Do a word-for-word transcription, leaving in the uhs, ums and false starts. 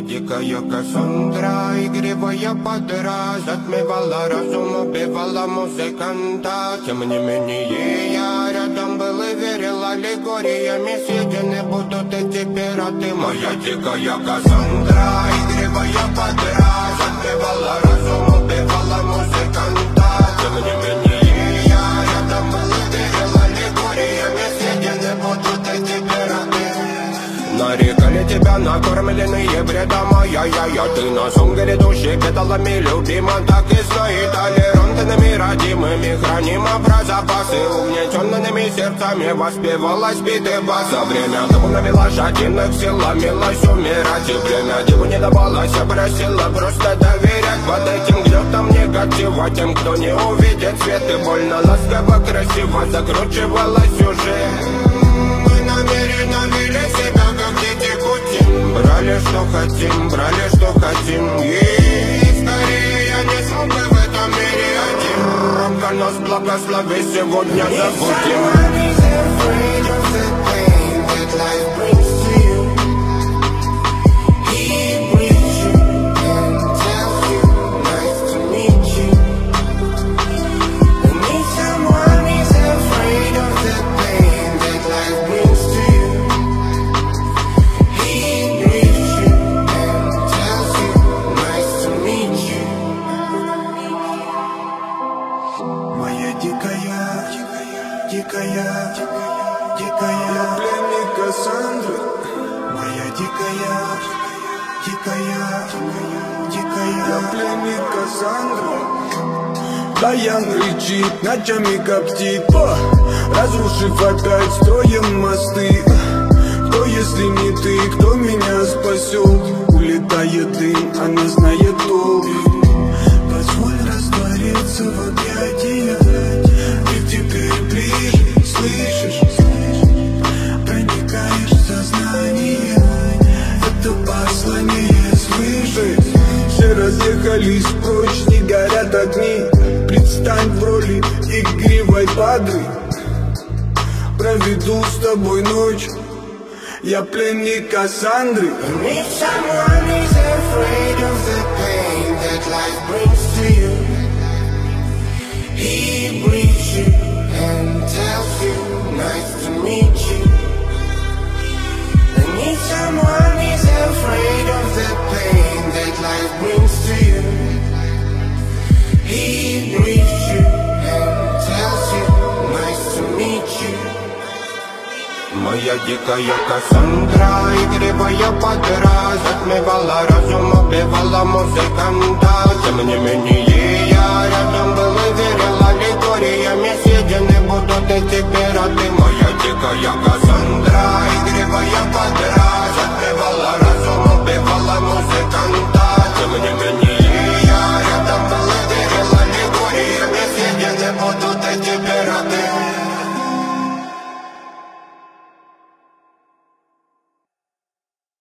дикая Кассандра, игривая подра, затмевала разум, убивала музыканта. Тем не менее я рядом был и верил аллегориями, съедены будут эти пираты. Моя дикая Кассандра, игривая подра, затмевала разум, убивала музыканта. Тем не менее я рядом был и верил аллегориями, съедены будут эти пираты. Нарекали тебя накормленные бредом, ай-яй-яй, ты на сунгере души педалами любима. Так и знай, толерантными родимыми хранима про запасы, угнетенными сердцами воспевалась биты баса. Время табунами лошадиных сил ломилась умирать, и время диву не давалось, я просила просто доверять. Под этим гнетом негатива тем, кто не увидит свет, и больно ласково красиво закручивалась уже. Мы намеренно вели себя как дети Путин, брали что хотим, брали что хотим. И скорее я не смог бы в этом мире один. Рамка нас благослови, сегодня забудем. Дикая, дикая, дикая, пленник Кассандры. Моя дикая, дикая, дикая, пленник Кассандры. Даян рычит, ночами коптит, о, разрушив опять строем мосты. Кто, если не ты, кто меня спасет? Улетает дым, она знает толк. Позволь раствориться в объятиях. Слышишь, проникаешь в сознание, это послание слышишь. Все разъехались прочь, не горят огни. Предстань в роли игривой падры. Проведу с тобой ночь, я пленник Кассандры. If someone is afraid of the pain that life brings to you, he breathes you and tells you, nice to meet you. And if someone is afraid of the pain that life brings to you, he breathes you and tells you, nice to meet you. Моя дикая Кассандра, игривая подра, затмевала разум, убивала музыканта. Тем не менее я рядом был и верил аллегориями, съедены будут эти пираты. Моя дикая Кассандра, игривая подра.